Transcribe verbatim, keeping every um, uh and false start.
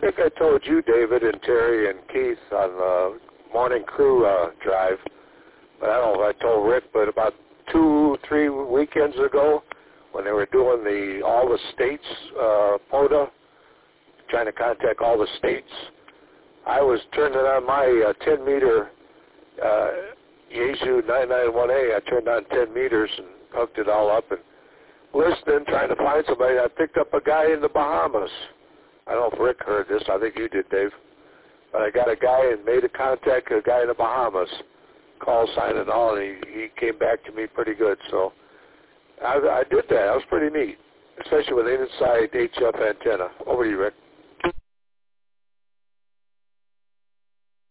think I told you, David, and Terry, and Keith on the morning crew uh, drive, but I don't know if I told Rick, but about two, three weekends ago, when they were doing the all the states uh, POTA, trying to contact all the states, I was turning on my uh, ten meter uh, Yaesu nine ninety-one A. I turned on ten meters and hooked it all up and listening, trying to find somebody. I picked up a guy in the Bahamas. I don't know if Rick heard this. I think you did, Dave. But I got a guy and made a contact, a guy in the Bahamas, call sign and all, and he, he came back to me pretty good. So I, I did that. That was pretty neat, especially with an inside H F antenna. Over to you, Rick.